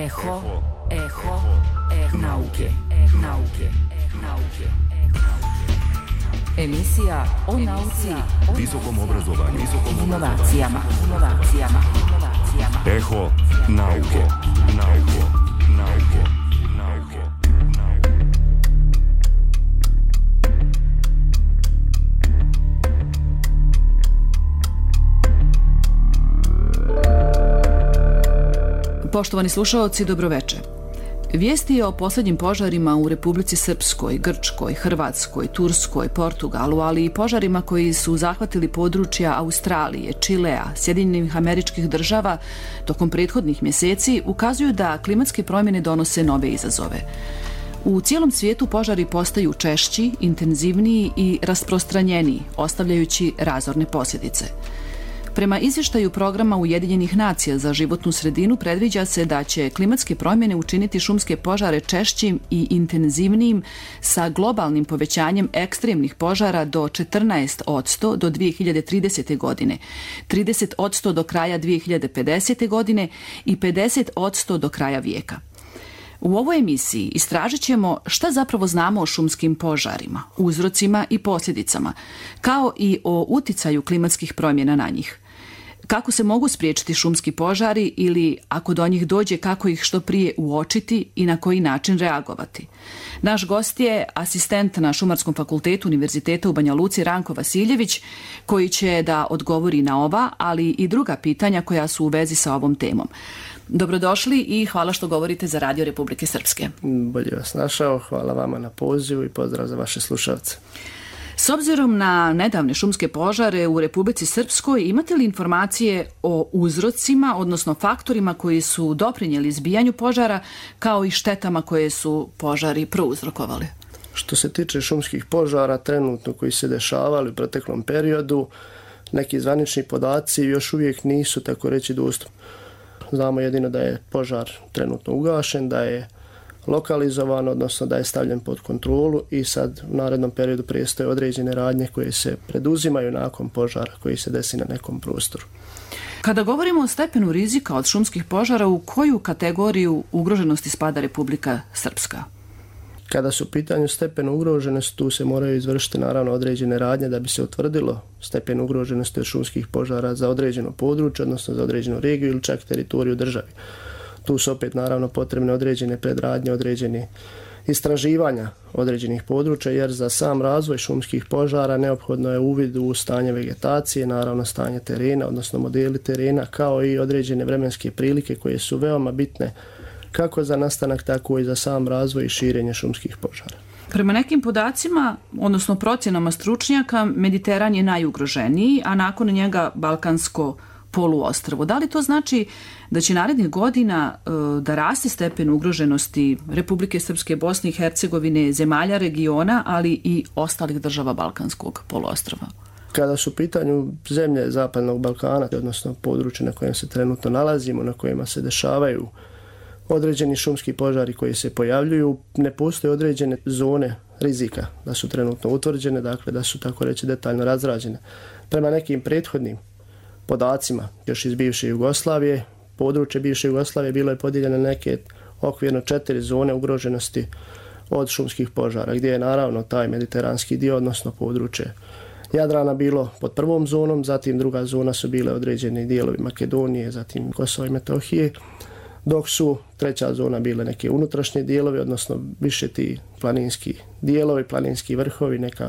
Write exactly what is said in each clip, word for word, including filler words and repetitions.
Eho, eho, eho nauke, nauke, nauke. Emisija o nauci, visokom obrazovanju, visokom inovacijama, inovacijama, inovacijama. Eho nauke, nauke, nauke, nauke. Poštovani slušaoci, dobroveče. Vijesti o posljednjim požarima u Republici Srpskoj, Grčkoj, Hrvatskoj, Turskoj, Portugalu, ali i požarima koji su zahvatili područja Australije, Čilea, Sjedinjenih Američkih Država tokom prethodnih mjeseci ukazuju da klimatske promjene donose nove izazove. U cijelom svijetu požari postaju češći, intenzivniji i rasprostranjeniji, ostavljajući razorne posljedice. Prema izvještaju programa Ujedinjenih nacija za životnu sredinu predviđa se da će klimatske promjene učiniti šumske požare češćim i intenzivnijim sa globalnim povećanjem ekstremnih požara do četrnaest posto do dvije hiljade tridesete. godine, trideset posto do kraja dvije hiljade pedesete. godine i pedeset posto do kraja vijeka. U ovoj emisiji istražit ćemo šta zapravo znamo o šumskim požarima, uzrocima i posljedicama, kao i o uticaju klimatskih promjena na njih. Kako se mogu spriječiti šumski požari ili, ako do njih dođe, kako ih što prije uočiti i na koji način reagovati. Naš gost je asistent na Šumarskom fakultetu Univerziteta u Banja Luci Ranko Vasiljević, koji će da odgovori na ova, ali i druga pitanja koja su u vezi sa ovom temom. Dobrodošli i hvala što govorite za Radio Republike Srpske. Bolje vas našao, hvala vama na pozivu i pozdrav za vaše slušalce. S obzirom na nedavne šumske požare u Republici Srpskoj, imate li informacije o uzrocima, odnosno faktorima koji su doprinijeli izbijanju požara, kao i štetama koje su požari prouzrokovali? Što se tiče šumskih požara trenutno koji se dešavali u proteklom periodu, neki zvanični podaci još uvijek nisu, tako reći, dostupni. Znamo jedino da je požar trenutno ugašen, da je lokalizovan, odnosno da je stavljen pod kontrolu i sad u narednom periodu predstoje određene radnje koje se preduzimaju nakon požara koji se desi na nekom prostoru. Kada govorimo o stepenu rizika od šumskih požara, u koju kategoriju ugroženosti spada Republika Srpska? Kada su u pitanju stepen ugroženosti, tu se moraju izvršiti naravno određene radnje da bi se utvrdilo stepen ugroženosti od šumskih požara za određeno područje, odnosno za određenu regiju ili čak teritoriju države. Tu su opet naravno potrebne određene predradnje, određene istraživanja određenih područja, jer za sam razvoj šumskih požara neophodno je uvid u stanje vegetacije, naravno stanje terena, odnosno modeli terena, kao i određene vremenske prilike koje su veoma bitne kako za nastanak, tako i za sam razvoj i širenje šumskih požara. Prema nekim podacima, odnosno procjenama stručnjaka, Mediteran je najugroženiji, a nakon njega Balkansko poluostrvo. Da li to znači da će narednih godina e, da raste stepen ugroženosti Republike Srpske, Bosne i Hercegovine, zemalja regiona, ali i ostalih država Balkanskog poluostrva? Kada su u pitanju zemlje Zapadnog Balkana, odnosno područje na kojem se trenutno nalazimo, na kojima se dešavaju određeni šumski požari koji se pojavljuju, ne postoje određene zone rizika da su trenutno utvrđene, dakle da su tako reći detaljno razrađene. Prema nekim prethodnim podacima još iz bivše Jugoslavije, područje bivše Jugoslavije bilo je podijeljeno na neke okvirno četiri zone ugroženosti od šumskih požara, gdje je naravno taj mediteranski dio, odnosno područje Jadrana bilo pod prvom zonom, zatim druga zona su bile određeni dijelovi Makedonije, zatim Kosova i Metohije, dok su treća zona bile neke unutrašnje dijelovi, odnosno više ti planinski dijelovi, planinski vrhovi, neka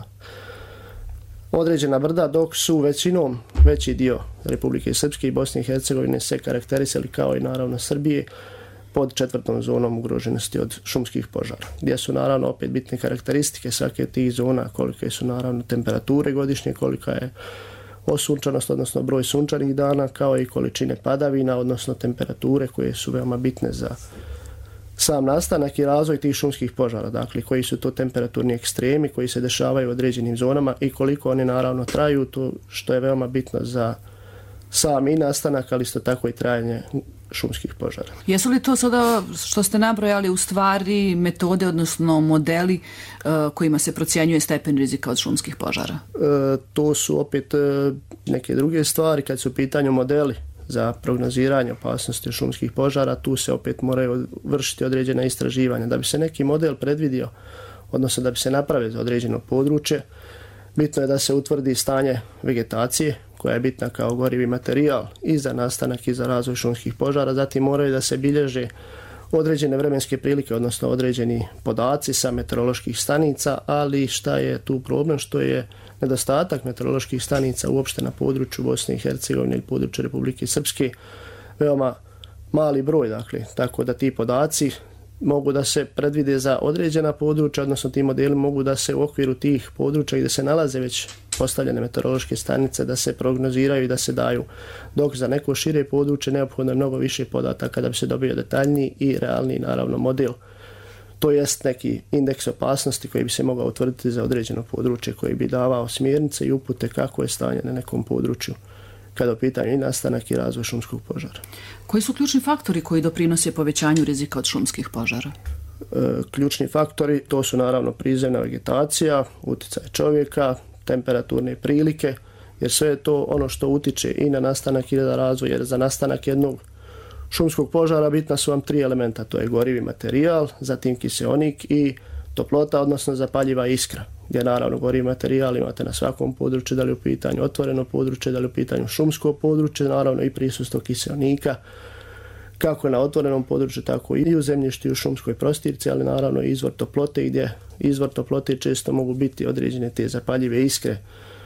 određena brda, dok su većinom veći dio Republike Srpske i Bosne i Hercegovine se karakterisali, kao i naravno Srbije, pod četvrtom zonom ugroženosti od šumskih požara, gdje su naravno opet bitne karakteristike svake od tih zona, kolike su naravno temperature godišnje, kolika je osunčanost, odnosno broj sunčanih dana, kao i količine padavina, odnosno temperature koje su veoma bitne za sam nastanak i razvoj tih šumskih požara, dakle koji su to temperaturni ekstremi koji se dešavaju u određenim zonama i koliko oni naravno traju, to što je veoma bitno za sam i nastanak, ali isto tako i trajanje šumskih požara. Jesu li to sada što ste nabrojali u stvari metode, odnosno modeli uh, kojima se procjenjuje stepen rizika od šumskih požara? E, to su opet e, neke druge stvari kad su u pitanju modeli za prognoziranje opasnosti šumskih požara. Tu se opet moraju vršiti određena istraživanja. Da bi se neki model predvidio, odnosno da bi se napravio za određeno područje, bitno je da se utvrdi stanje vegetacije, koja je bitna kao gorivi materijal i za nastanak i za razvoj šumskih požara. Zatim moraju da se bilježe određene vremenske prilike, odnosno određeni podaci sa meteoroloških stanica, ali šta je tu problem, što je nedostatak meteoroloških stanica uopšte na području Bosne i Hercegovine ili području Republike Srpske veoma mali broj, dakle, tako da ti podaci mogu da se predvide za određena područja, odnosno ti modeli mogu da se u okviru tih područja gdje se nalaze već postavljene meteorološke stanice da se prognoziraju i da se daju, dok za neko šire područje neophodno je mnogo više podataka da bi se dobio detaljniji i realniji naravno model. To jest neki indeks opasnosti koji bi se mogao utvrditi za određeno područje, koji bi davao smjernice i upute kako je stanje na nekom području kada u pitanju i nastanak i razvoj šumskog požara. Koji su ključni faktori koji doprinose povećanju rizika od šumskih požara? E, ključni faktori to su naravno prizemna vegetacija, utjecaj čovjeka, temperaturne prilike, jer sve je to ono što utiče i na nastanak i na razvoj, jer za nastanak jednog šumskog požara bitna su vam tri elementa, to je gorivi materijal, zatim kiseonik i toplota, odnosno zapaljiva iskra, gdje naravno gorivi materijal imate na svakom području, da li u pitanju otvoreno područje, da li u pitanju šumsko područje, naravno i prisustvo kiseonika, kako na otvorenom području, tako i u zemljištu i u šumskoj prostirci, ali naravno i izvor toplote, gdje izvor toplote često mogu biti određene te zapaljive iskre,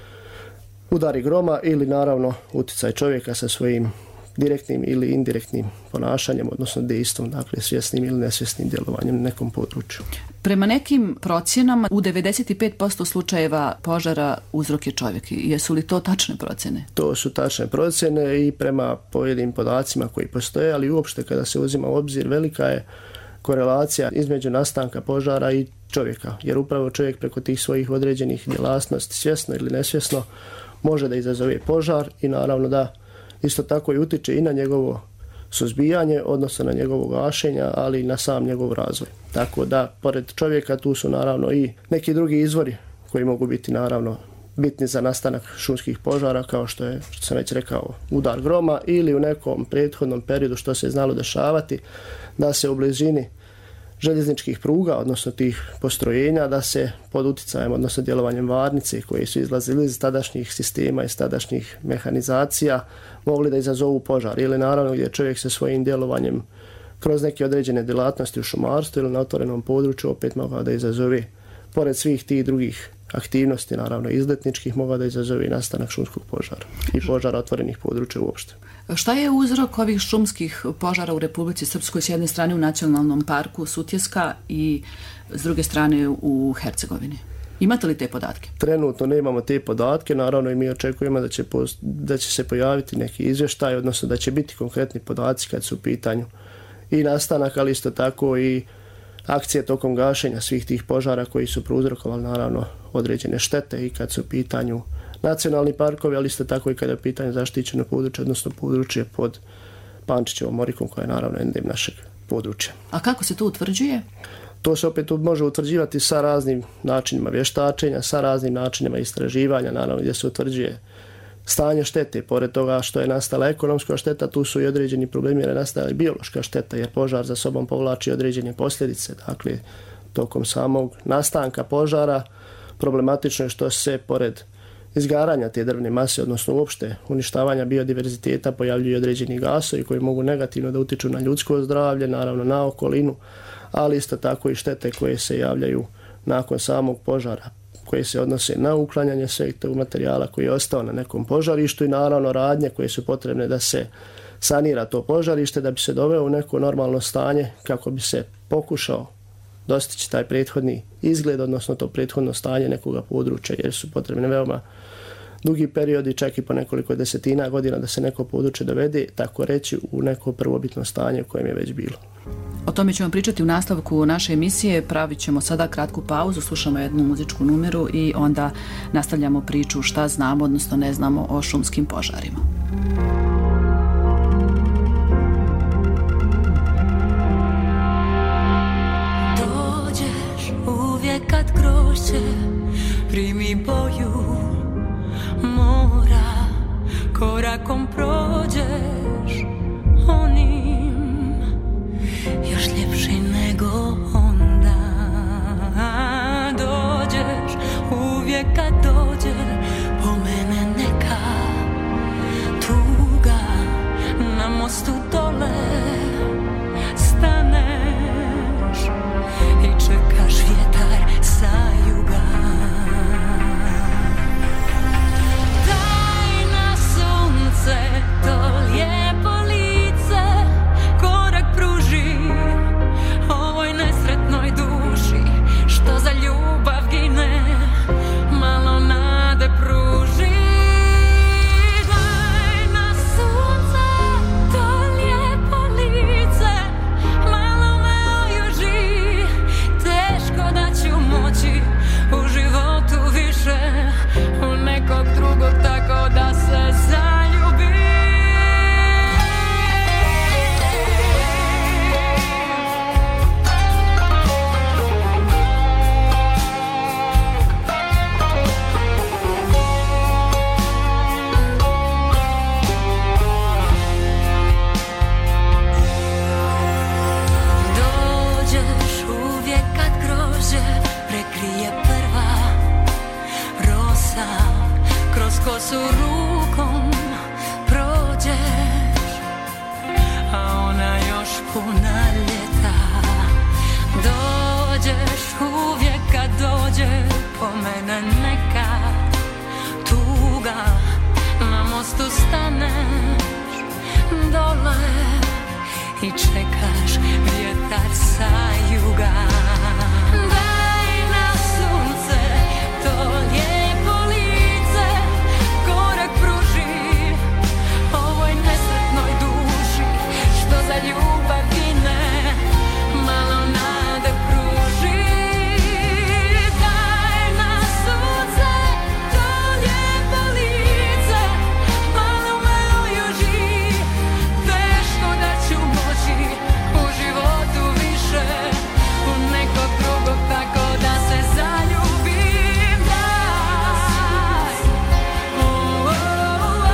udari groma ili naravno utjecaj čovjeka sa svojim direktnim ili indirektnim ponašanjem, odnosno dejstvom, dakle svjesnim ili nesvjesnim djelovanjem na nekom području. Prema nekim procjenama u devedeset pet posto slučajeva požara uzrok je čovjek. Jesu li to tačne procjene? To su tačne procjene i prema pojedinim podacima koji postoje, ali uopšte kada se uzima u obzir velika je korelacija između nastanka požara i čovjeka, jer upravo čovjek preko tih svojih određenih djelatnosti, svjesno ili nesvjesno, može da izazove požar i naravno da isto tako i utiče i na njegovo suzbijanje, odnosno na njegovo gašenje, ali i na sam njegov razvoj. Tako da, pored čovjeka, tu su naravno i neki drugi izvori koji mogu biti naravno bitni za nastanak šumskih požara, kao što je, što sam već rekao, udar groma ili u nekom prethodnom periodu što se je znalo dešavati, da se u blizini željezničkih pruga, odnosno tih postrojenja, da se pod uticajem, odnosno djelovanjem varnice koje su izlazili iz tadašnjih sistema, iz tadašnjih mehanizacija, mogli da izazovu požar. Ili naravno gdje čovjek sa svojim djelovanjem kroz neke određene djelatnosti u šumarstvu ili na otvorenom području opet mogao da izazove, pored svih tih drugih aktivnosti, naravno izletničkih, mogao da izazove nastanak šumskog požara i požara otvorenih područja uopšte. Šta je uzrok ovih šumskih požara u Republici Srpskoj, s jedne strane u Nacionalnom parku Sutjeska i s druge strane u Hercegovini? Imate li te podatke? Trenutno nemamo te podatke, naravno i mi očekujemo da će, post, da će se pojaviti neki izvještaj, odnosno da će biti konkretni podaci kad su u pitanju i nastanak, ali isto tako i akcije tokom gašenja svih tih požara koji su prouzrokovali naravno određene štete i kad su u pitanju nacionalni parkovi, ali isto tako i kada je u pitanju zaštićeno područje, odnosno područje pod Pančićevom morikom koja je naravno endem našeg područja. A kako se to utvrđuje? To se opet može utvrđivati sa raznim načinima vještačenja, sa raznim načinima istraživanja, naravno gdje se utvrđuje stanje štete. Pored toga što je nastala ekonomska šteta, tu su i određeni problemi jer je nastala i biološka šteta, jer požar za sobom povlači određene posljedice. Dakle, tokom samog nastanka požara problematično je što se pored izgaranja te drvne mase, odnosno uopšte uništavanja biodiverziteta, pojavljuju određeni gasovi koji mogu negativno da utiču na ljudsko zdravlje, naravno na okolinu, ali isto tako i štete koje se javljaju nakon samog požara, koje se odnose na uklanjanje sveg tog materijala koji je ostao na nekom požarištu i naravno radnje koje su potrebne da se sanira to požarište, da bi se doveo u neko normalno stanje kako bi se pokušao dostići taj prethodni izgled, odnosno to prethodno stanje nekoga područja, jer su potrebne veoma dugi periodi, čak i po nekoliko desetina godina da se neko područje dovede, tako reći, u neko prvobitno stanje u kojem je već bilo. O tome ćemo pričati u nastavku naše emisije. Pravit ćemo sada kratku pauzu, slušamo jednu muzičku numeru i onda nastavljamo priču šta znamo, odnosno ne znamo o šumskim požarima. Dođeš uvijek kad grošće primi boju mora korakom prođeš onim još ljepši nego onda. Dođeš uvijek kad dođe po mene neka tuga, na mostu dole staneš i čekaš vjetar sa juga. Daj na sunce to lijepo lice, korak pruži ovoj nesretnoj duši što za ljubav gine, malo nade pruži. Daj na sunce to lijepo lice, malo me ojuži, teško da ću moći u životu više u nekog drugog tako da se zaljubim. Dođeš uvijek kad grožđe prekrije prva rosa, kroz kosu rukom prođeš, a ona još puna ljeta. Dođeš uvijek kad dođe po mene neka tuga, na mostu staneš dole i čekaš vjetar sa juga. Daj na sunce to lijepo lice, korak pruži ovoj nesretnoj duši što za ljubav gine, malo nade pruži. Daj na sunce to lijepo lice, malo me ojuži, teško da ću moći u životu više u nekog drugog tako da se zaljubim. Daj, oh, oh, oh,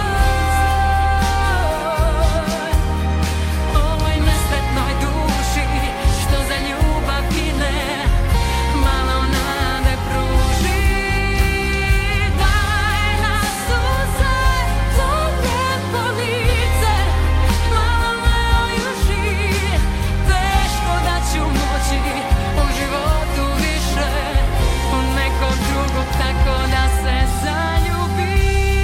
ovoj nesretnoj duši što za ljubav gine, malo nade pruži. Daj na sunce to lijepo lice, malo me ojuži, teško da ću moći u životu više u nekog drugog tako da se zaljubim.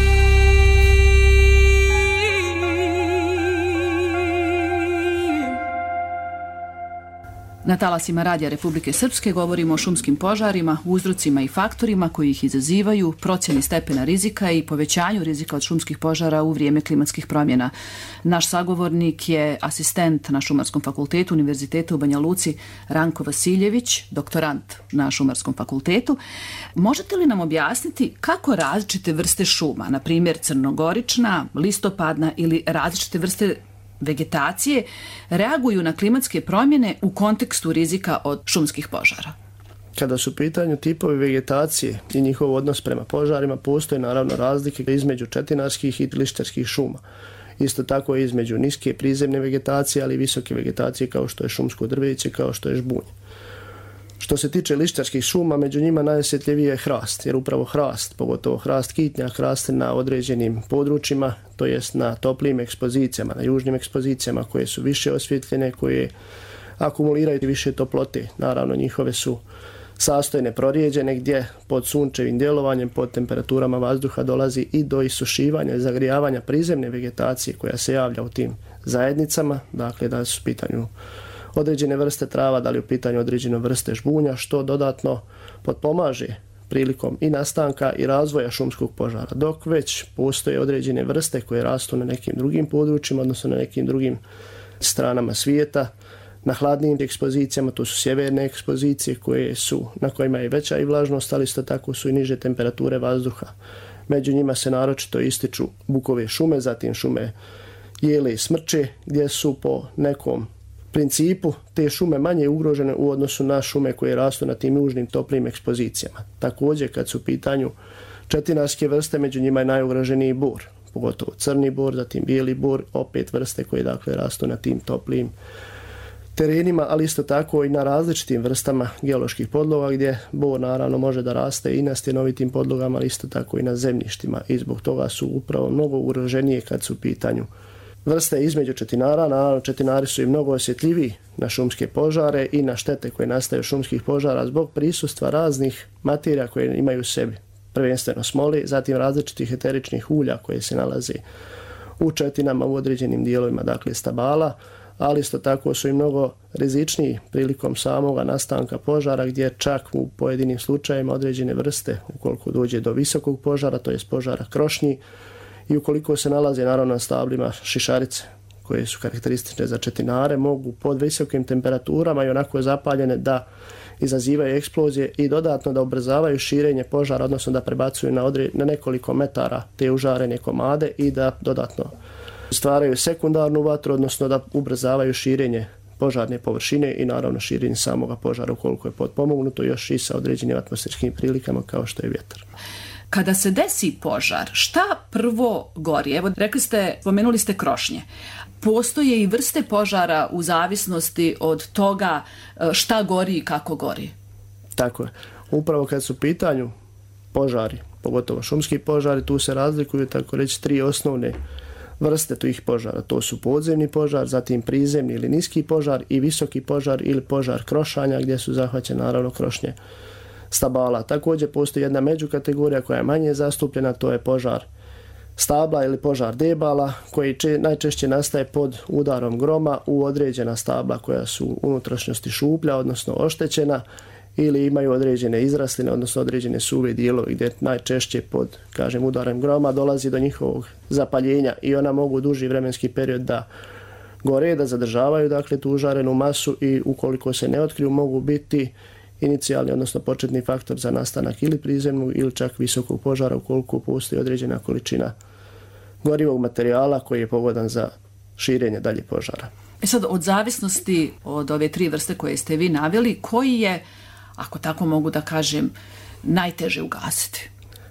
Na talasima Radija Republike Srpske govorimo o šumskim požarima, uzrocima i faktorima koji ih izazivaju, procjeni stepena rizika i povećanju rizika od šumskih požara u vrijeme klimatskih promjena. Naš sagovornik je asistent na Šumarskom fakultetu Univerziteta u Banja Luci Ranko Vasiljević, doktorant na Šumarskom fakultetu. Možete li nam objasniti kako različite vrste šuma, na primjer crnogorična, listopadna ili različite vrste vegetacije, reaguju na klimatske promjene u kontekstu rizika od šumskih požara? Kada su u pitanju tipovi vegetacije i njihov odnos prema požarima, postoje naravno razlike između četinarskih i lištarskih šuma. Isto tako i između niske prizemne vegetacije, ali i visoke vegetacije kao što je šumsko drveće, kao što je žbunj. Što se tiče lištarskih šuma, među njima najosjetljiviji je hrast, jer upravo hrast, pogotovo hrast kitnjak, raste na određenim područjima, to jest na toplijim ekspozicijama, na južnim ekspozicijama koje su više osvjetljene, koje akumuliraju više toplote. Naravno, njihove su sastojne prorijeđene gdje pod sunčevim djelovanjem, pod temperaturama vazduha dolazi i do isušivanja i zagrijavanja prizemne vegetacije koja se javlja u tim zajednicama, dakle da su u pitanju određene vrste trava, da li u pitanju određene vrste žbunja, što dodatno potpomaže prilikom i nastanka i razvoja šumskog požara. Dok već postoje određene vrste koje rastu na nekim drugim područjima, odnosno na nekim drugim stranama svijeta, na hladnijim ekspozicijama, to su sjeverne ekspozicije koje su, na kojima je veća i vlažnost, ali isto tako su i niže temperature vazduha. Među njima se naročito ističu bukove šume, zatim šume jele i smrče, gdje su po nekom principu te šume manje ugrožene u odnosu na šume koje rastu na tim južnim toplim ekspozicijama. Također, kad su u pitanju četinarske vrste, među njima je najugroženiji bor. pogotovo crni bor, zatim bijeli bor, opet vrste koje dakle rastu na tim toplijim terenima, ali isto tako i na različitim vrstama geoloških podloga gdje bor naravno može da raste i na stjenovitim podlogama, ali isto tako i na zemljištima i zbog toga su upravo mnogo ugroženije kad su u pitanju vrste između četinara. Naravno, četinari su i mnogo osjetljiviji na šumske požare i na štete koje nastaju od šumskih požara zbog prisustva raznih materija koje imaju u sebi, prvenstveno smoli, zatim različitih eteričnih ulja koje se nalaze u četinama u određenim dijelovima, dakle stabala, ali isto tako su i mnogo rizičniji prilikom samoga nastanka požara gdje čak u pojedinim slučajevima određene vrste, ukoliko dođe do visokog požara, to je požara krošnji, i ukoliko se nalaze naravno na stablima šišarice koje su karakteristične za četinare, mogu pod visokim temperaturama i onako zapaljene da izazivaju eksplozije i dodatno da ubrzavaju širenje požara, odnosno da prebacuju na, odre, na nekoliko metara te užarene komade i da dodatno stvaraju sekundarnu vatru, odnosno da ubrzavaju širenje požarne površine i naravno širenje samoga požara ukoliko je potpomognuto još i sa određenim atmosferskim prilikama kao što je vjetar. Kada se desi požar, šta prvo gori? Evo, rekli ste, spomenuli ste krošnje. Postoje i vrste požara u zavisnosti od toga šta gori i kako gori. Tako je. Upravo kad su u pitanju požari, pogotovo šumski požari, tu se razlikuju, tako reći, tri osnovne vrste tih požara. To su podzemni požar, zatim prizemni ili niski požar i visoki požar ili požar krošanja gdje su zahvaćene naravno krošnje stabala. Također postoji jedna međukategorija koja je manje zastupljena, to je požar stabla ili požar debala koji če, najčešće nastaje pod udarom groma u određena stabla koja su u unutrašnjosti šuplja, odnosno oštećena, ili imaju određene izrastline, odnosno određene suve dijelove gdje najčešće pod, kažem, udarem groma dolazi do njihovog zapaljenja i ona mogu duži vremenski period da gore, da zadržavaju dakle tu užarenu masu i ukoliko se ne otkriju mogu biti inicijalni, odnosno početni faktor za nastanak ili prizemnog ili čak visokog požara ukoliko postoji određena količina gorivog materijala koji je pogodan za širenje dalje požara. E sad, od zavisnosti od ove tri vrste koje ste vi naveli, koji je, ako tako mogu da kažem, najteže ugasiti?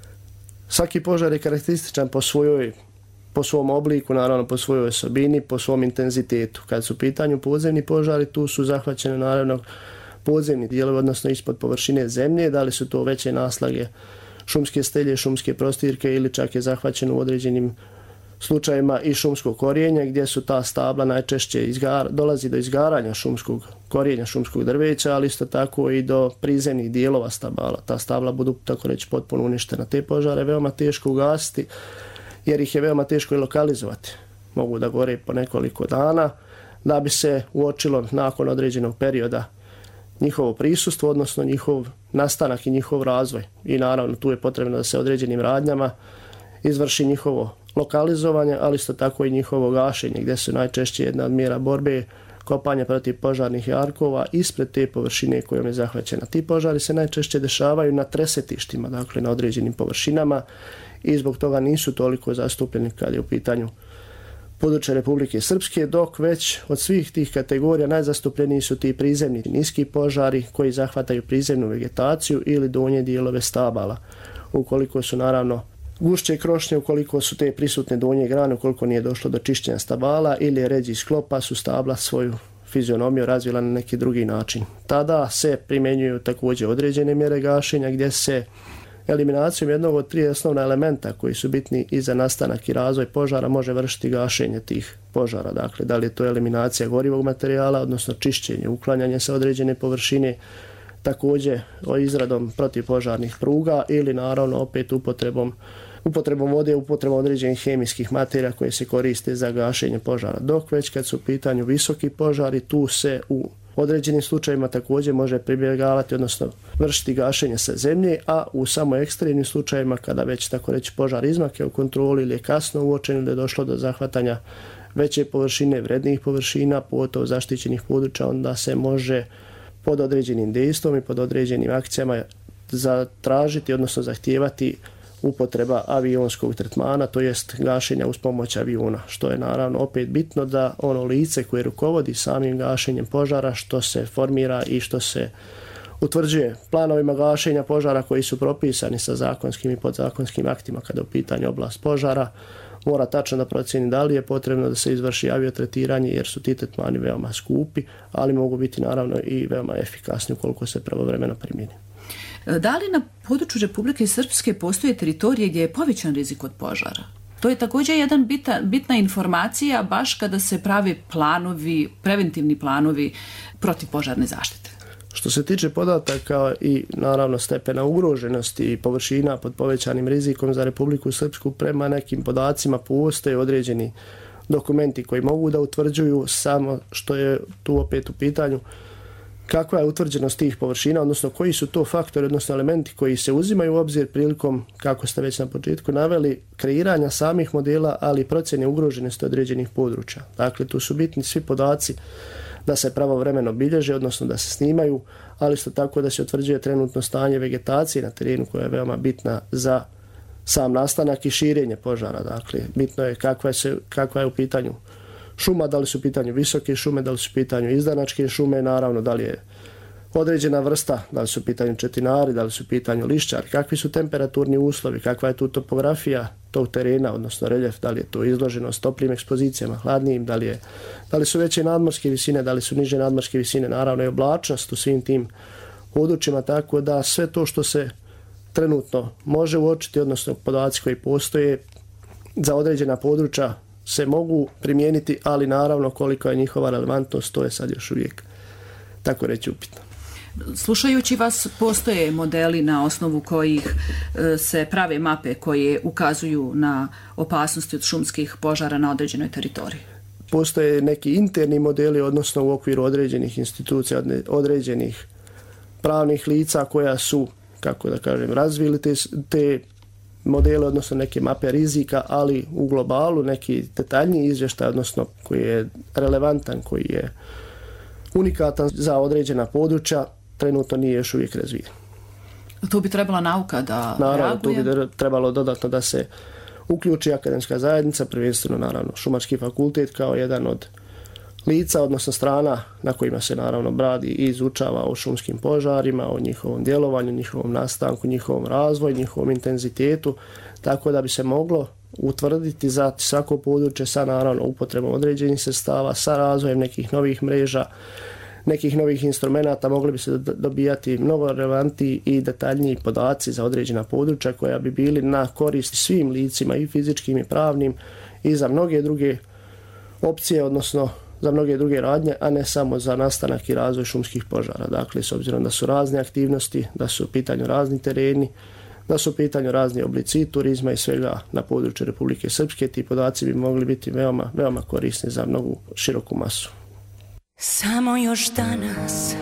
Svaki požar je karakterističan po svojoj, po svom obliku, naravno po svojoj osobini, po svom intenzitetu. Kad su u pitanju podzemni požari, tu su zahvaćene naravno podzemni dijelovi, odnosno ispod površine zemlje, da li su to veće naslage šumske stelje, šumske prostirke ili čak je zahvaćeno u određenim slučajima i šumskog korijenja gdje su ta stabla najčešće izgar, dolazi do izgaranja šumskog korijenja, šumskog drveća, ali isto tako i do prizemnih dijelova stabala. Ta stabla budu tako reći potpuno uništena. Te požare je veoma teško ugasiti jer ih je veoma teško i lokalizovati. Mogu da gore po nekoliko dana da bi se uočilo nakon određenog perioda njihovo prisustvo, odnosno njihov nastanak i njihov razvoj. I naravno tu je potrebno da se određenim radnjama izvrši njihovo lokalizovanje, ali isto tako i njihovo gašenje, gdje su najčešće jedna od mjera borbe kopanje protiv požarnih jarkova ispred te površine kojom je zahvaćena. Ti požari se najčešće dešavaju na tresetištima, dakle na određenim površinama i zbog toga nisu toliko zastupljeni kad je u pitanju područje Republike Srpske, dok već od svih tih kategorija najzastupljeniji su ti prizemni niski požari koji zahvataju prizemnu vegetaciju ili donje dijelove stabala. Ukoliko su naravno gušće krošnje, ukoliko su te prisutne donje grane, ukoliko nije došlo do čišćenja stabala ili je ređi sklopa, su stabla svoju fizionomiju razvila na neki drugi način. Tada se primjenjuju također određene mjere gašenja gdje se eliminacijom jednog od tri osnovna elementa koji su bitni i za nastanak i razvoj požara može vršiti gašenje tih požara. Dakle, da li je to eliminacija gorivog materijala, odnosno čišćenje, uklanjanje sa određene površine, također o izradom protivpožarnih pruga ili naravno opet upotrebom, upotrebom vode, upotrebom određenih hemijskih materija koje se koriste za gašenje požara. Dok već kad su u pitanju visoki požari, tu se u određenim slučajima također može pribjegavati, odnosno vršiti gašenje sa zemlje, a u samo ekstremnim slučajima kada već tako reći požar izmakne u kontroli ili je kasno uočeno da je došlo do zahvatanja veće površine, vrednijih površina, pogotovo zaštićenih područja, onda se može pod određenim dejstvom i pod određenim akcijama zatražiti, odnosno zahtijevati upotreba avionskog tretmana, to jest gašenja uz pomoć aviona, što je naravno opet bitno da ono lice koje rukovodi samim gašenjem požara, što se formira i što se utvrđuje planovima gašenja požara koji su propisani sa zakonskim i podzakonskim aktima kada je u pitanju oblast požara, mora tačno da procjeni da li je potrebno da se izvrši aviotretiranje jer su ti tretmani veoma skupi, ali mogu biti naravno i veoma efikasni ukoliko se pravovremeno primjeni. Da li na području Republike Srpske postoje teritorije gdje je povećan rizik od požara? To je također jedan bita, bitna informacija baš kada se prave planovi, preventivni planovi protivpožarne zaštite. Što se tiče podataka i naravno stepena ugroženosti i površina pod povećanim rizikom za Republiku Srpsku, prema nekim podacima postoje određeni dokumenti koji mogu da utvrđuju, samo što je tu opet u pitanju kakva je utvrđenost tih površina, odnosno koji su to faktori, odnosno elementi koji se uzimaju u obzir prilikom, kako ste već na početku naveli, kreiranja samih modela, ali i procjene ugroženosti određenih područja. Dakle, tu su bitni svi podaci da se pravovremeno bilježe, odnosno da se snimaju, ali isto tako da se utvrđuje trenutno stanje vegetacije na terenu koja je veoma bitna za sam nastanak i širenje požara. Dakle, bitno je kakva je, se, kakva je u pitanju šuma, da li su u pitanju visoke šume, da li su u pitanju izdanačke šume, naravno da li je određena vrsta, da li su u pitanju četinari, da li su u pitanju lišćari, kakvi su temperaturni uslovi, kakva je tu topografija tog terena, odnosno reljef, da li je to izloženost toplim ekspozicijama, hladnijim, da li, je, da li su veće nadmorske visine, da li su niže nadmorske visine, naravno i oblačnost u svim tim područjima, tako da sve to što se trenutno može uočiti, odnosno podaci koji postoje za određena područja se mogu primijeniti, ali naravno koliko je njihova relevantnost, to je sad još uvijek tako reći upitno. Slušajući vas, postoje modeli na osnovu kojih se prave mape koje ukazuju na opasnosti od šumskih požara na određenoj teritoriji? Postoje neki interni modeli, odnosno u okviru određenih institucija, određenih pravnih lica koja su, kako da kažem, razvili te, te modele, odnosno neke mape rizika, ali u globalu neki detaljniji izvještaj, odnosno koji je relevantan, koji je unikatan za određena područja, trenutno nije još uvijek razvijen. Tu bi trebala nauka da naravno, reaguje? Tu bi trebalo dodatno da se uključi akademska zajednica, prvenstveno naravno Šumarski fakultet kao jedan od lica, odnosno strana na kojima se naravno bradi i izučava o šumskim požarima, o njihovom djelovanju, njihovom nastanku, njihovom razvoju, njihovom intenzitetu, tako da bi se moglo utvrditi za svako područje sa naravno upotrebom određenih sredstava, sa razvojem nekih novih mreža, nekih novih instrumenta, mogli bi se dobijati mnogo relevantniji i detaljniji podaci za određena područja koja bi bili na korist svim licima i fizičkim i pravnim i za mnoge druge opcije, odnosno za mnoge druge radnje, a ne samo za nastanak i razvoj šumskih požara. Dakle, s obzirom da su razne aktivnosti, da su u pitanju razni tereni, da su u pitanju razni oblici turizma i svega na području Republike Srpske, ti podaci bi mogli biti veoma, veoma korisni za mnogu široku masu. Samo još danas,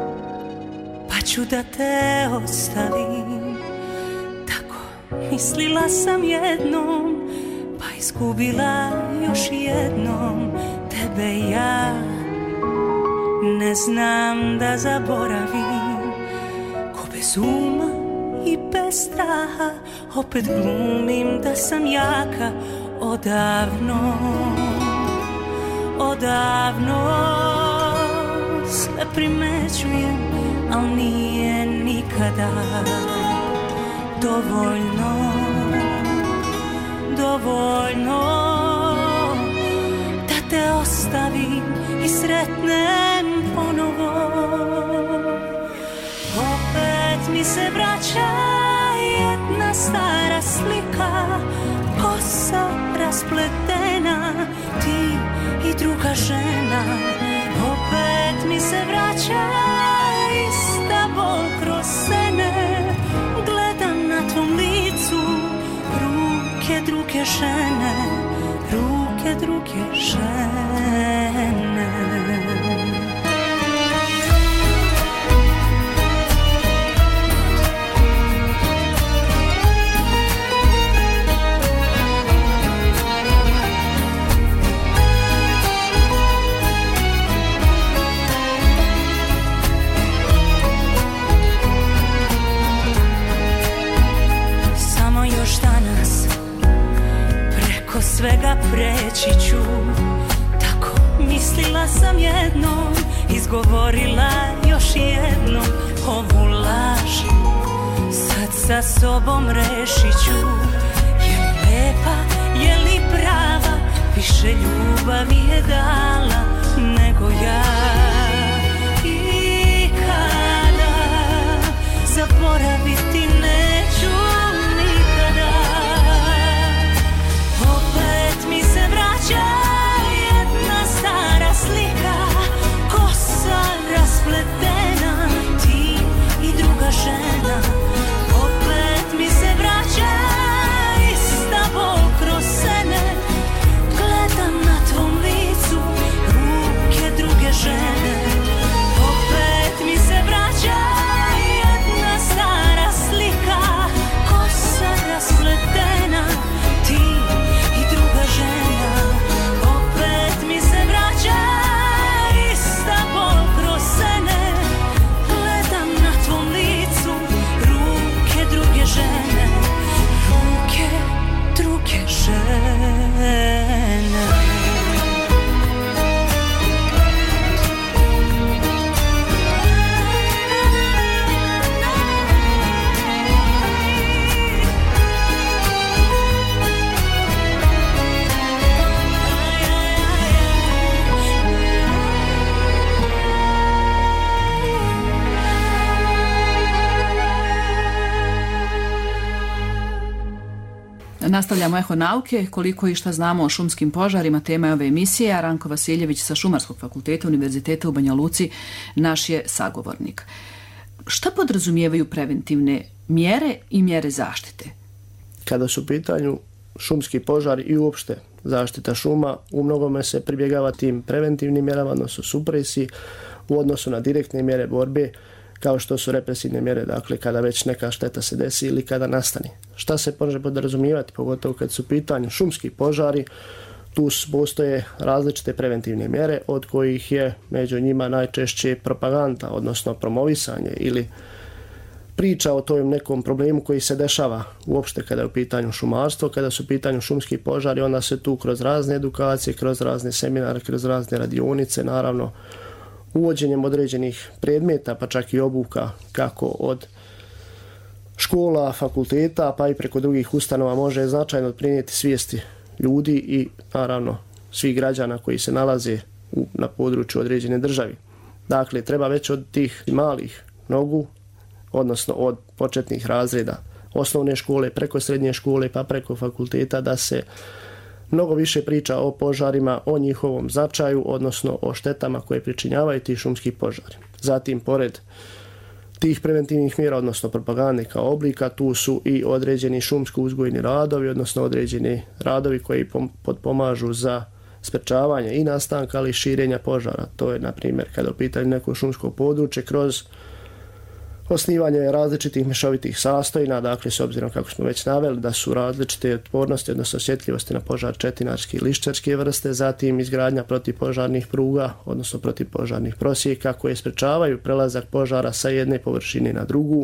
pa ću da te ostavim. Tako mislila sam jednom, pa izgubila još jednom. Tebe ja ne znam da zaboravim. Ko bez uma i bez straha, opet glumim da sam jaka. Odavno, odavno sve primećujem, al nije nikada dovoljno, dovoljno da te ostavim i sretnem ponovo. Opet mi se vraća jedna stara slika, kosa raspletena, ti i druga žena. Opet mi se vraća ista bol kroz sene, gledam na tvom licu ruke druge žene, ruke druge žene. Svega preći ću, tako mislila sam jednom, izgovorila još jednom ovu laž. Sad sa sobom rešit ću, je li lepa, je li Nastavljamo Eho nauke, koliko i šta znamo o šumskim požarima, tema je ove emisije, a Ranko Vasiljević sa Šumarskog fakulteta Univerziteta u Banja Luci naš je sagovornik. Šta podrazumijevaju preventivne mjere i mjere zaštite? Kada su u pitanju šumski požari i uopšte zaštita šuma, u mnogome se pribjegava tim preventivnim mjerama, odnosno supresiji, u odnosu na direktne mjere borbe, kao što su represivne mjere, dakle kada već neka šteta se desi ili kada nastane. Šta se može podrazumijevati, pogotovo kad su u pitanju šumski požari, tu postoje različite preventivne mjere, od kojih je među njima najčešće propaganda, odnosno promovisanje ili priča o tom nekom problemu koji se dešava uopšte kada je u pitanju šumarstvo, kada su u pitanju šumski požari, onda se tu kroz razne edukacije, kroz razne seminare, kroz razne radionice, naravno uvođenjem određenih predmeta, pa čak i obuka kako od škola, fakulteta, pa i preko drugih ustanova može značajno doprinijeti svijesti ljudi i naravno svih građana koji se nalaze u, na području određene državi. Dakle, treba već od tih malih nogu, odnosno od početnih razreda osnovne škole, preko srednje škole, pa preko fakulteta, da se mnogo više priča o požarima, o njihovom značaju, odnosno o štetama koje pričinjavaju ti šumski požari. Zatim, pored tih preventivnih mjera, odnosno propagande kao oblika, tu su i određeni šumsko-uzgojni radovi, odnosno određeni radovi koji potpomažu za sprečavanje i nastanka, ali i širenja požara. To je, na primjer, kada u pitanju neko šumsko područje, kroz osnivanje različitih mješovitih sastojina, dakle s obzirom kako smo već naveli da su različite otpornosti, odnosno osjetljivosti na požar četinarske i lišćarske vrste, zatim izgradnja protivpožarnih pruga, odnosno protivpožarnih prosjeka koje sprečavaju prelazak požara sa jedne površine na drugu,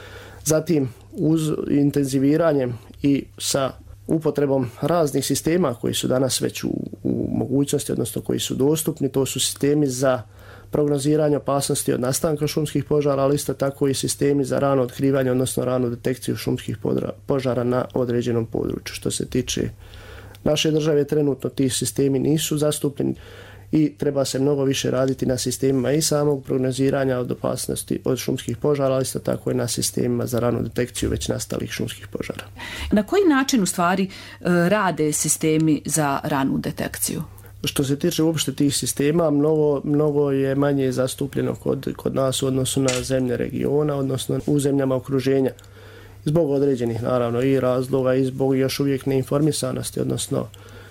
zatim uz intenziviranjem i sa upotrebom raznih sistema koji su danas već u, u mogućnosti, odnosno koji su dostupni, to su sistemi za prognoziranje opasnosti od nastanka šumskih požara, ali isto tako i sistemi za rano otkrivanje, odnosno ranu detekciju šumskih požara na određenom području. Što se tiče naše države, trenutno ti sistemi nisu zastupljeni i treba se mnogo više raditi na sistemima i samog prognoziranja od opasnosti od šumskih požara, ali isto tako i na sistemima za ranu detekciju već nastalih šumskih požara. Na koji način u stvari rade sistemi za ranu detekciju? Što se tiče uopšte tih sistema, mnogo, mnogo je manje zastupljeno kod, kod nas u odnosu na zemlje regiona, odnosno u zemljama okruženja. Zbog određenih, naravno, i razloga i zbog još uvijek neinformisanosti, odnosno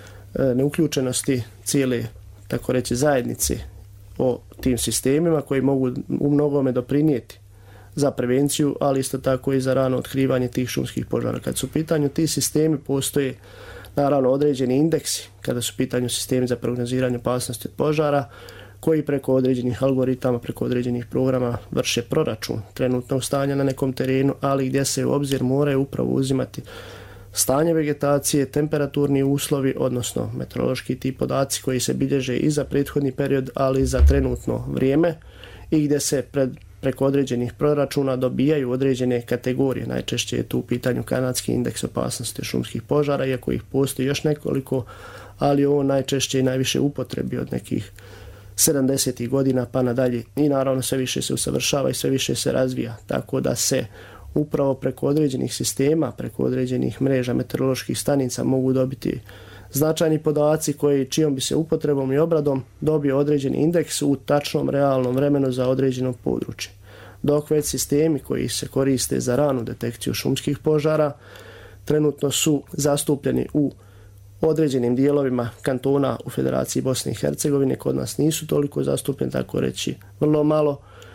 e, neuključenosti cijele, tako reći, zajednice o tim sistemima koji mogu u mnogome doprinijeti za prevenciju, ali isto tako i za rano otkrivanje tih šumskih požara. Kad su u pitanju ti sistemi, postoje naravno određeni indeksi kada su u pitanju sistemi za prognoziranje opasnosti od požara, koji preko određenih algoritama, preko određenih programa vrše proračun trenutnog stanja na nekom terenu, ali gdje se u obzir moraju upravo uzimati stanje vegetacije, temperaturni uslovi, odnosno meteorološki ti podaci koji se bilježe i za prethodni period, ali i za trenutno vrijeme i gdje se pred preko određenih proračuna dobijaju određene kategorije. Najčešće je tu u pitanju kanadski indeks opasnosti šumskih požara, iako ih postoji još nekoliko, ali ovo najčešće i najviše upotrebi od nekih sedamdesetih godina pa nadalje. I naravno sve više se usavršava i sve više se razvija, tako da se upravo preko određenih sistema, preko određenih mreža meteoroloških stanica mogu dobiti značajni podaci koji čijom bi se upotrebom i obradom dobio određeni indeks u tačnom realnom vremenu za određeno područje. Dok već sistemi koji se koriste za ranu detekciju šumskih požara trenutno su zastupljeni u određenim dijelovima kantona u Federaciji Bosne i Hercegovine, kod nas nisu toliko zastupljeni, tako reći vrlo malo,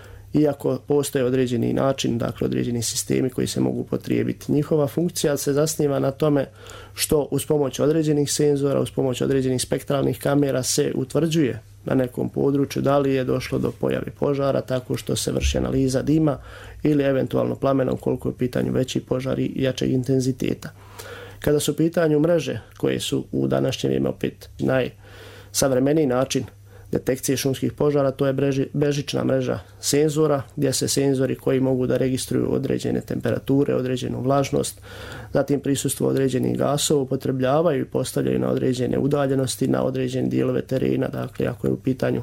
iako postoje određeni način, dakle određeni sistemi koji se mogu upotrijebiti. Njihova funkcija se zasniva na tome što uz pomoć određenih senzora, uz pomoć određenih spektralnih kamera se utvrđuje na nekom području da li je došlo do pojave požara tako što se vrši analiza dima ili eventualno plamena ukoliko je u pitanju veći požar i jačeg intenziteta. Kada su u pitanju mreže koje su u današnje vrijeme opet najsavremeniji način detekcije šumskih požara, to je breži, bežična mreža senzora, gdje se senzori koji mogu da registruju određene temperature, određenu vlažnost, zatim prisustvo određenih gasova upotrebljavaju i postavljaju na određene udaljenosti, na određene dijelove terena. Dakle, ako je u pitanju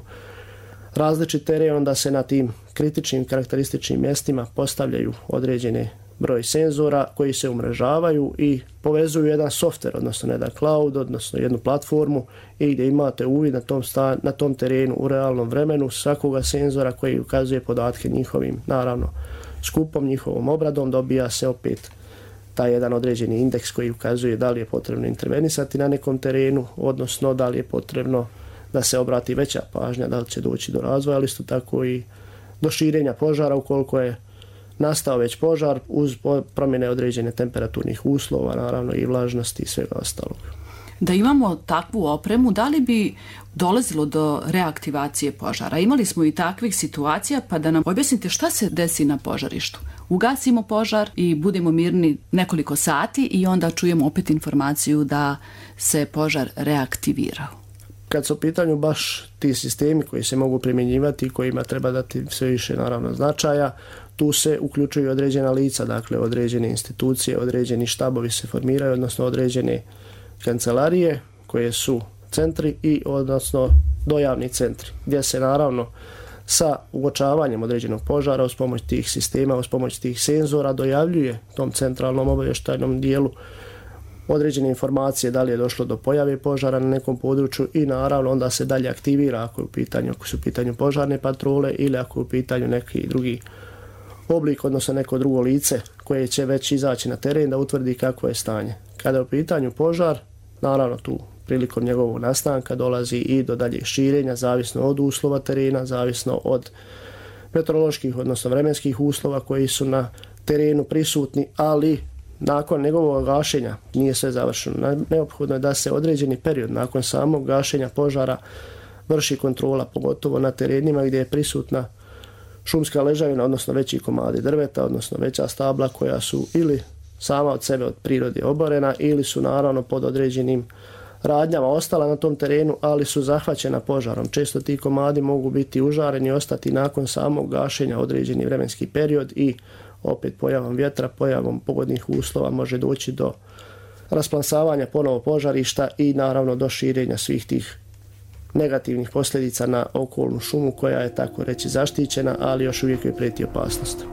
različit teren, onda se na tim kritičnim karakterističnim mjestima postavljaju određene broj senzora koji se umrežavaju i povezuju jedan softver, odnosno jedan cloud, odnosno jednu platformu i gdje imate uvid na tom, stan, na tom terenu u realnom vremenu svakoga senzora koji ukazuje podatke njihovim, naravno, skupom, njihovom obradom, dobija se opet taj jedan određeni indeks koji ukazuje da li je potrebno intervenisati na nekom terenu, odnosno da li je potrebno da se obrati veća pažnja, da li će doći do razvoja, ali isto tako i do širenja požara ukoliko je nastao već požar uz promjene određene temperaturnih uslova, naravno i vlažnosti i svega ostalog. Da imamo takvu opremu, da li bi dolazilo do reaktivacije požara? Imali smo i takvih situacija, pa da nam objasnite šta se desi na požarištu. Ugasimo požar i budemo mirni nekoliko sati i onda čujemo opet informaciju da se požar reaktivirao. Kad su u pitanju baš ti sistemi koji se mogu primjenjivati i kojima treba dati sve više naravno značaja, tu se uključuju određena lica, dakle određene institucije, određeni štabovi se formiraju, odnosno određene kancelarije koje su centri i odnosno dojavni centri, gdje se naravno sa uočavanjem određenog požara uz pomoć tih sistema, uz pomoć tih senzora dojavljuje tom centralnom obavještajnom dijelu određene informacije da li je došlo do pojave požara na nekom području i naravno onda se dalje aktivira ako je u pitanju, ako su u pitanju požarne patrole ili ako je u pitanju neki drugi oblik, odnosno neko drugo lice koje će već izaći na teren da utvrdi kakvo je stanje. Kada je u pitanju požar, naravno tu prilikom njegovog nastanka dolazi i do daljeg širenja, zavisno od uslova terena, zavisno od meteoroloških, odnosno vremenskih uslova koji su na terenu prisutni, ali nakon njegovog gašenja nije sve završeno. Neophodno je da se određeni period nakon samog gašenja požara vrši kontrola, pogotovo na terenima gdje je prisutna šumska ležavina, odnosno veći komadi drveta, odnosno veća stabla koja su ili sama od sebe od prirode oborena ili su naravno pod određenim radnjama ostala na tom terenu, ali su zahvaćena požarom. Često ti komadi mogu biti užareni i ostati nakon samog gašenja određeni vremenski period i opet pojavom vjetra, pojavom pogodnih uslova može doći do rasplansavanja ponovo požarišta i naravno do širenja svih tih negativnih posljedica na okolnu šumu koja je tako reći zaštićena, ali još uvijek joj prijeti opasnost.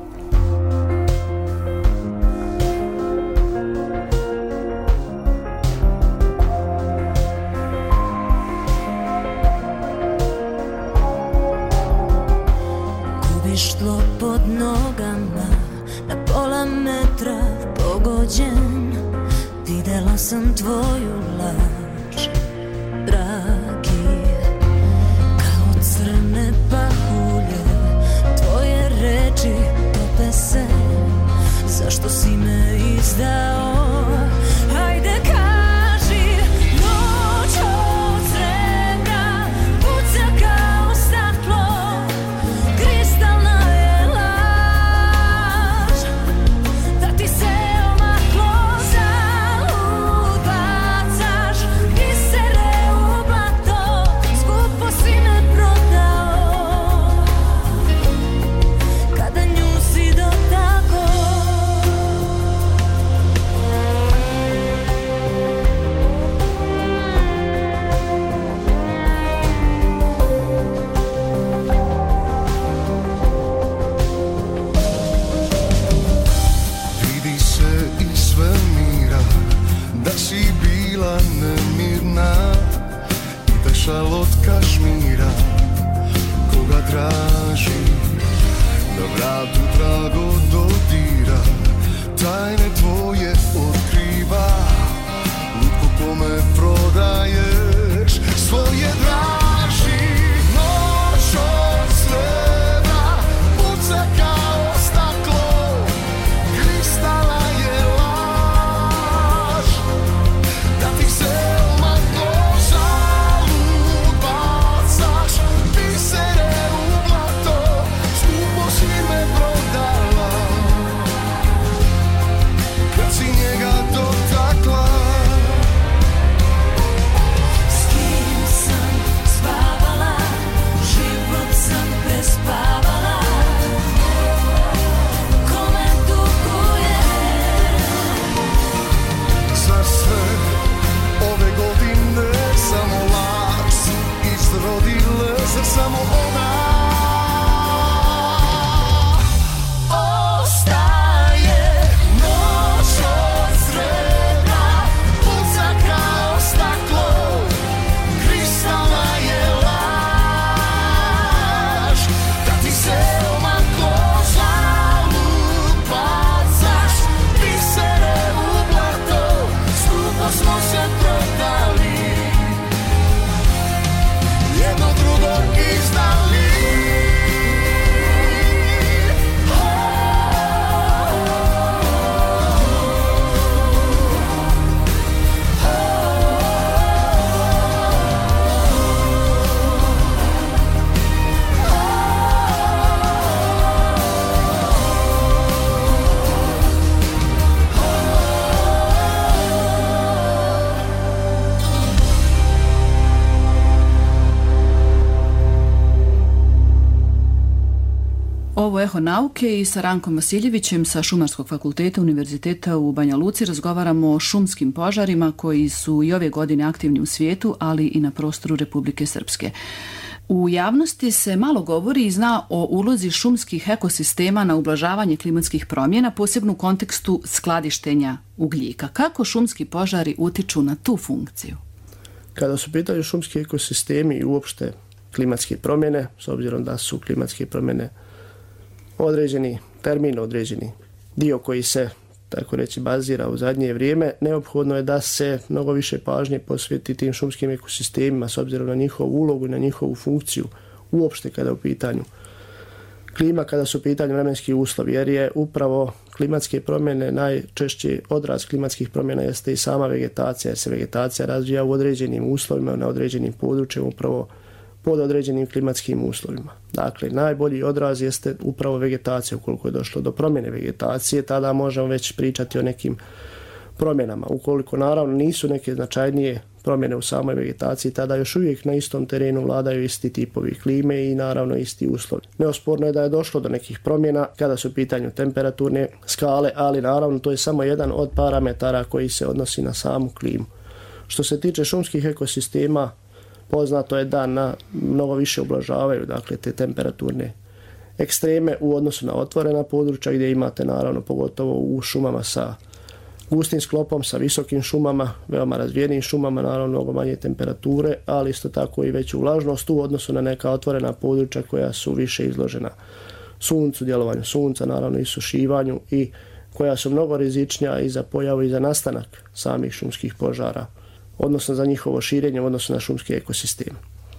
Gubiš tlo pod nogama, na pola metra pogođen, videla sam tvoju laž, dragi, kao crne pahulje, tvoje reči tope se, zašto si me izdao, hajde kaži, noć od srebra, puca kao staklo, kristalna je laž, da ti se omaklo, zalud bacaš bisere u blato, skupo si me prodao, kada nju si dotakao. Vidi se iz svemira da si bila nemirna i taj šal od kašmira koga traži na vratu trago dodira, tajne tvoje otkriva, lutko kome prodaješ svoje draži. Noć od srebra puca kao staklo, kristala je laž, da ti se omaklo, zalud bacaš bisere u blato, skupo si me prodala, kad si njega dotakla. ovo Eho nauke i sa Rankom Vasiljevićem sa Šumarskog fakulteta Univerziteta u Banja Luci razgovaramo o šumskim požarima koji su i ove godine aktivni u svijetu, ali i na prostoru Republike Srpske. U javnosti se malo govori i zna o ulozi šumskih ekosistema na ublažavanje klimatskih promjena, posebno u kontekstu skladištenja ugljika. Kako šumski požari utiču na tu funkciju? Kada su pitaju šumski ekosistemi i uopšte klimatske promjene, s obzirom da su klimatske promjene određeni termin, određeni dio koji se, tako reći, bazira u zadnje vrijeme, neophodno je da se mnogo više pažnje posveti tim šumskim ekosistemima s obzirom na njihovu ulogu i na njihovu funkciju uopšte kada je u pitanju klima, kada su u pitanju vremenski uslovi, jer je upravo klimatske promjene najčešće odraz klimatskih promjena jeste i sama vegetacija, jer se vegetacija razvija u određenim uslovima, na određenim područjima, upravo pod određenim klimatskim uslovima. Dakle, najbolji odraz jeste upravo vegetacija. Ukoliko je došlo do promjene vegetacije, tada možemo već pričati o nekim promjenama. Ukoliko naravno nisu neke značajnije promjene u samoj vegetaciji, tada još uvijek na istom terenu vladaju isti tipovi klime i naravno isti uslovi. Neosporno je da je došlo do nekih promjena kada su u pitanju temperaturne skale, ali naravno to je samo jedan od parametara koji se odnosi na samu klimu. Što se tiče šumskih ekosistema, poznato je da na mnogo više ublažavaju, dakle, te temperaturne ekstreme u odnosu na otvorena područja gdje imate naravno pogotovo u šumama sa gustim sklopom, sa visokim šumama, veoma razvijenim šumama, naravno mnogo manje temperature, ali isto tako i veću vlažnost u odnosu na neka otvorena područja koja su više izložena suncu, djelovanju sunca, naravno i sušivanju i koja su mnogo rizičnija i za pojavu i za nastanak samih šumskih požara, odnosno za njihovo širenje u odnosu na šumske ekosisteme.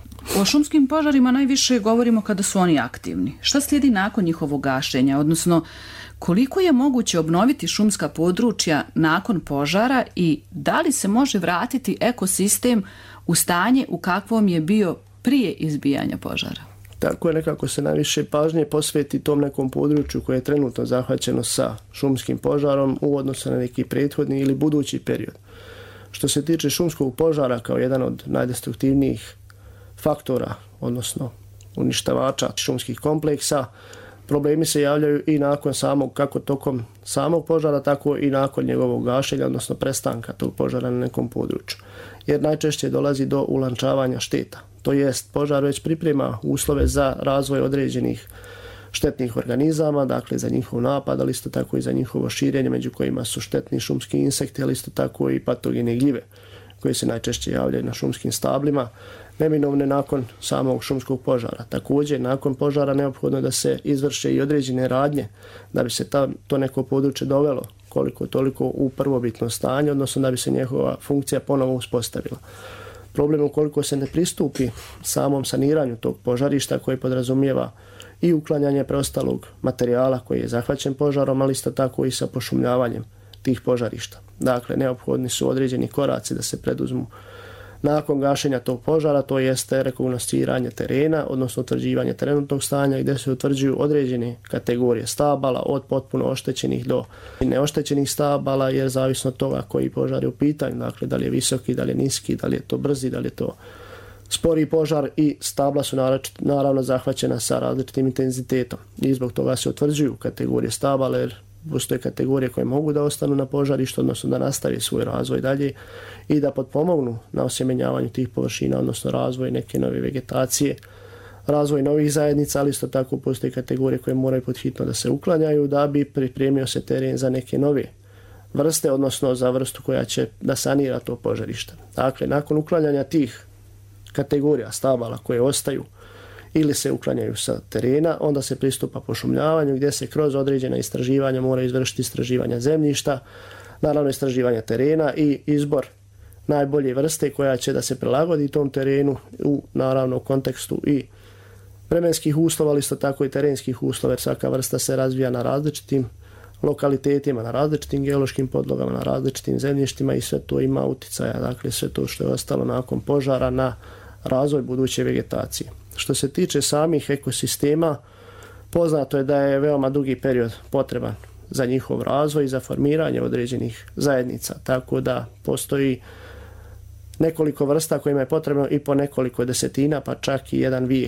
O šumskim požarima najviše govorimo kada su oni aktivni. Šta slijedi nakon njihovog gašenja, odnosno koliko je moguće obnoviti šumska područja nakon požara i da li se može vratiti ekosistem u stanje u kakvom je bio prije izbijanja požara? Tako je, nekako se najviše pažnje posveti tom nekom području koje je trenutno zahvaćeno sa šumskim požarom u odnosu na neki prethodni ili budući period. Što se tiče šumskog požara kao jedan od najdestruktivnijih faktora, odnosno uništavača šumskih kompleksa, problemi se javljaju i nakon samog, kako tokom samog požara, tako i nakon njegovog gašenja, odnosno prestanka tog požara na nekom području. Jer najčešće dolazi do ulančavanja šteta. To jest, požar već priprema uslove za razvoj određenih štetnih organizama, dakle za njihov napad, ali isto tako i za njihovo širenje, među kojima su štetni šumski insekti, ali isto tako i patogene gljive, koje se najčešće javljaju na šumskim stablima, neminovne nakon samog šumskog požara. Također, nakon požara neophodno je da se izvrše i određene radnje da bi se ta, to neko područje dovelo koliko toliko u prvobitno stanje, odnosno da bi se njegova funkcija ponovo uspostavila. Problem ukoliko se ne pristupi samom saniranju tog požarišta koji podrazumijeva i uklanjanje preostalog materijala koji je zahvaćen požarom, ali isto tako i sa pošumljavanjem tih požarišta. Dakle, neophodni su određeni koraci da se preduzmu nakon gašenja tog požara, to jeste rekognosciranje terena, odnosno utvrđivanje trenutnog stanja gdje se utvrđuju određene kategorije stabala od potpuno oštećenih do neoštećenih stabala, jer zavisno od toga koji požar je u pitanju, dakle da li je visoki, da li je niski, da li je to brzi, da li je to spori požar, i stabla su naravno zahvaćena sa različitim intenzitetom i zbog toga se utvrđuju kategorije stabala, jer postoje kategorije koje mogu da ostanu na požarištu, odnosno da nastavi svoj razvoj dalje i da potpomognu na osjemenjavanju tih površina, odnosno razvoj neke nove vegetacije, razvoj novih zajednica, ali isto tako postoje kategorije koje moraju podhitno da se uklanjaju da bi pripremio se teren za neke nove vrste, odnosno za vrstu koja će da sanira to požarište. Dakle, nakon uklanjanja tih kategorija stabala koje ostaju ili se uklanjaju sa terena, onda se pristupa pošumljavanju gdje se kroz određena istraživanja mora izvršiti istraživanja zemljišta, naravno istraživanja terena i izbor najbolje vrste koja će da se prilagodi tom terenu u naravno kontekstu i vremenskih uslova, ali isto tako i terenskih uslova, jer svaka vrsta se razvija na različitim lokalitetima, na različitim geološkim podlogama, na različitim zemljištima i sve to ima uticaja, dakle sve to što je ostalo nakon požara na razvoj buduće vegetacije. Što se tiče samih ekosistema, poznato je da je veoma dugi period potreban za njihov razvoj i za formiranje određenih zajednica, tako da postoji nekoliko vrsta kojima je potrebno i po nekoliko desetina, pa čak i jedan vijek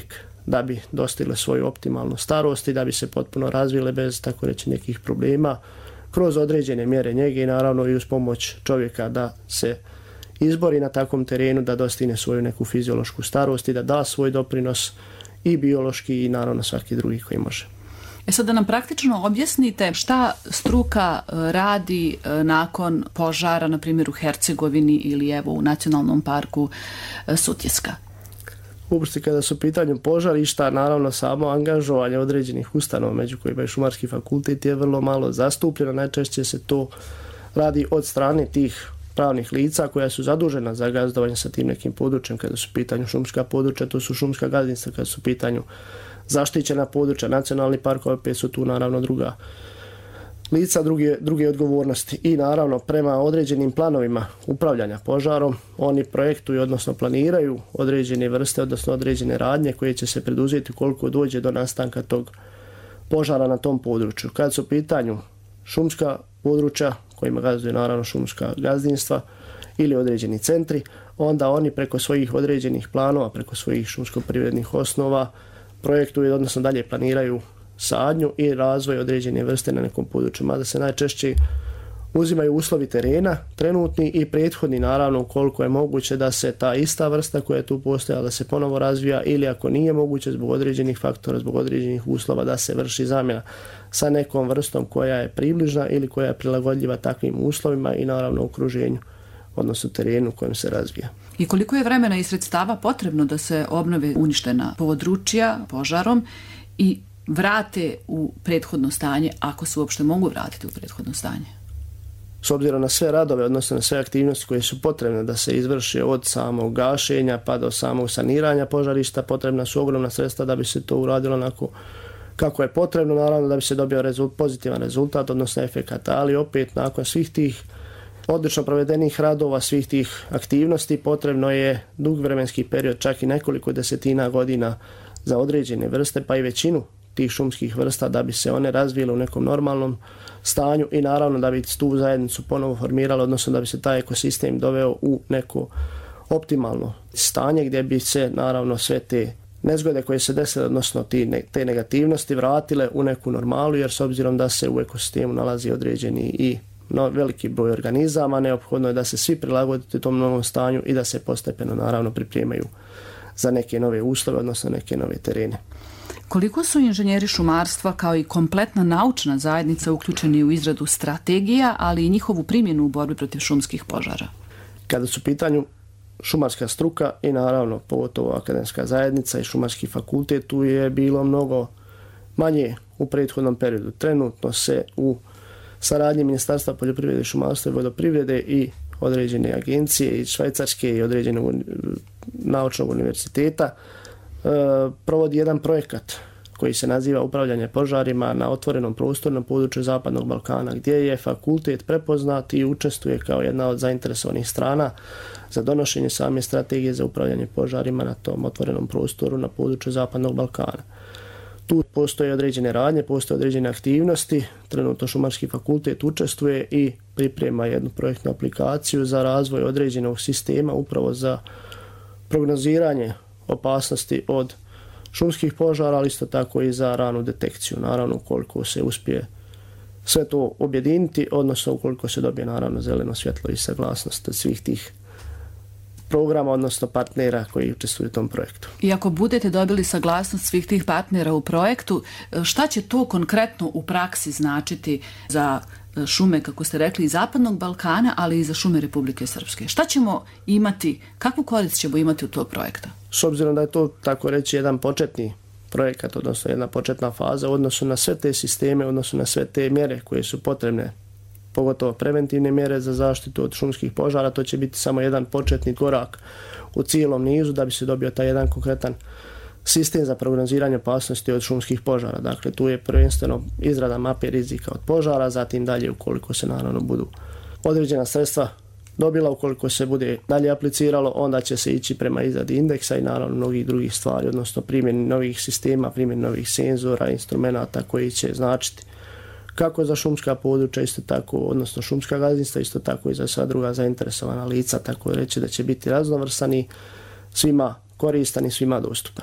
da bi dostile svoju optimalnu starost i da bi se potpuno razvile bez, tako reći, nekih problema, kroz određene mjere njege i naravno i uz pomoć čovjeka da se izbori na takvom terenu, da dostigne svoju neku fiziološku starost i da da svoj doprinos i biološki i naravno svaki drugi koji može. E sad da nam praktično objasnite šta struka radi nakon požara, na primjer u Hercegovini ili evo u Nacionalnom parku Sutjeska. Uopšte kada su u pitanju požarišta, naravno samo angažovanje određenih ustanova, među kojima je Šumarski fakultet, je vrlo malo zastupljeno. Najčešće se to radi od strane tih pravnih lica koja su zadužena za gazdovanje sa tim nekim područjem. Kada su u pitanju šumska područja, to su šumska gazdinstva. Kada su u pitanju zaštićena područja, nacionalni parkovi, opet su tu naravno druga lica, druge, druge odgovornosti. I naravno prema određenim planovima upravljanja požarom, oni projektuju, odnosno planiraju određene vrste, odnosno određene radnje koje će se preduzeti koliko dođe do nastanka tog požara na tom području. Kad su u pitanju šumska područja, kojima gazduje naravno šumska gazdinstva ili određeni centri, onda oni preko svojih određenih planova, preko svojih šumsko-privrednih osnova projektuju, odnosno dalje planiraju sadnju i razvoj određene vrste na nekom području, mada se najčešće uzimaju uslovi terena, trenutni i prethodni, naravno ukoliko je moguće da se ta ista vrsta koja je tu postojala da se ponovo razvija, ili ako nije moguće zbog određenih faktora, zbog određenih uslova da se vrši zamjena sa nekom vrstom koja je približna ili koja je prilagodljiva takvim uslovima i naravno okruženju, odnosno terenu u kojem se razvija. I koliko je vremena i sredstava potrebno da se obnove uništena područja požarom i vrate u prethodno stanje, ako se uopšte mogu vratiti u prethodno stanje? S obzirom na sve radove, odnosno na sve aktivnosti koje su potrebne da se izvrše od samog gašenja pa do samog saniranja požarišta, potrebna su ogromna sredstva da bi se to uradilo onako kako je potrebno, naravno da bi se dobio rezult, pozitivan rezultat, odnosno efekat, ali opet nakon svih tih odlično provedenih radova, svih tih aktivnosti, potrebno je dug vremenski period, čak i nekoliko desetina godina za određene vrste, pa i većinu tih šumskih vrsta da bi se one razvile u nekom normalnom stanju i naravno da bi tu zajednicu ponovo formirala, odnosno da bi se taj ekosistem doveo u neko optimalno stanje gdje bi se naravno sve te nezgode koje se desile, odnosno te negativnosti vratile u neku normalu, jer s obzirom da se u ekosistemu nalazi određeni i no, veliki broj organizama, neophodno je da se svi prilagodite tom novom stanju i da se postepeno naravno pripremaju za neke nove uslove, odnosno neke nove terene. Koliko su inženjeri šumarstva kao i kompletna naučna zajednica uključeni u izradu strategija, ali i njihovu primjenu u borbi protiv šumskih požara? Kada su u pitanju šumarska struka i naravno pogotovo akademska zajednica i šumarski fakultet, tu je bilo mnogo manje u prethodnom periodu. Trenutno se u saradnji Ministarstva poljoprivrede, šumarstva i vodoprivrede i određene agencije i švajcarske i određenog naučnog univerziteta provodi jedan projekat koji se naziva upravljanje požarima na otvorenom prostoru na području Zapadnog Balkana, gdje je fakultet prepoznat i učestvuje kao jedna od zainteresovanih strana za donošenje same strategije za upravljanje požarima na tom otvorenom prostoru na području Zapadnog Balkana. Tu postoje određene radnje, postoje određene aktivnosti. Trenutno Šumarski fakultet učestvuje i priprema jednu projektnu aplikaciju za razvoj određenog sistema upravo za prognoziranje opasnosti od šumskih požara, ali isto tako i za ranu detekciju. Naravno, ukoliko se uspije sve to objediniti, odnosno ukoliko se dobije naravno zeleno svjetlo i saglasnost svih tih programa, odnosno partnera koji učestvuju u tom projektu. I ako budete dobili saglasnost svih tih partnera u projektu, šta će to konkretno u praksi značiti za šume, kako ste rekli, iz Zapadnog Balkana, ali i za šume Republike Srpske? Šta ćemo imati, kakvu korist ćemo imati od tog projekta? S obzirom da je to, tako reći, jedan početni projekat, odnosno jedna početna faza u odnosu na sve te sisteme, odnosno na sve te mjere koje su potrebne, pogotovo preventivne mjere za zaštitu od šumskih požara, to će biti samo jedan početni korak u cijelom nizu da bi se dobio taj jedan konkretan sistem za prognoziranje opasnosti od šumskih požara. Dakle, tu je prvenstveno izrada mape rizika od požara, zatim dalje ukoliko se naravno budu određena sredstva dobila, ukoliko se bude dalje apliciralo, onda će se ići prema izradi indeksa i naravno mnogih drugih stvari, odnosno primjeni novih sistema, primjeni novih senzora, instrumenta koji će značiti kako za šumska područja, isto tako, odnosno šumska gazdinstva, isto tako i za sva druga zainteresovana lica, tako reći da će biti raznovrsani, svima koristan i svima dostupan.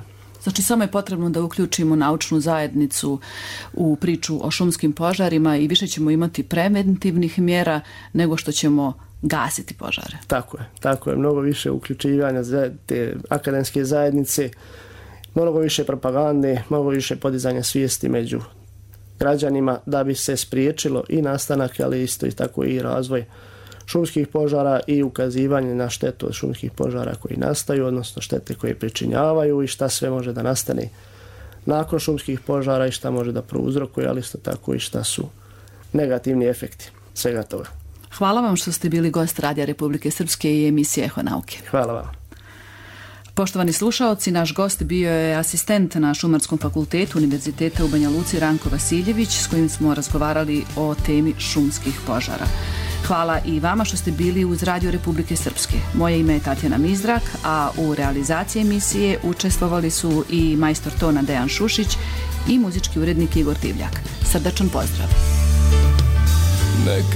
Znači samo je potrebno da uključimo naučnu zajednicu u priču o šumskim požarima i više ćemo imati preventivnih mjera nego što ćemo gasiti požare. Tako je, tako je. Mnogo više uključivanja te akademske zajednice, mnogo više propagande, mnogo više podizanja svijesti među građanima da bi se spriječilo i nastanak, ali isto i tako i razvoj šumskih požara i ukazivanje na štetu od šumskih požara koji nastaju, odnosno štete koje pričinjavaju i šta sve može da nastane nakon šumskih požara i šta može da prouzrokuje, ali isto tako i šta su negativni efekti svega toga. Hvala vam što ste bili gost Radija Republike Srpske i emisije Eho nauke. Hvala vam. Poštovani slušaoci, naš gost bio je asistent na Šumarskom fakultetu Univerziteta u Banja Luci Ranko Vasiljević, s kojim smo razgovarali o temi šumskih požara. Hvala i vama što ste bili uz Radio Republike Srpske. Moje ime je Tatjana Mizrak, a u realizaciji emisije učestvovali su i majstor tona Dejan Šušić i muzički urednik Igor Divljak. Srdačan pozdrav!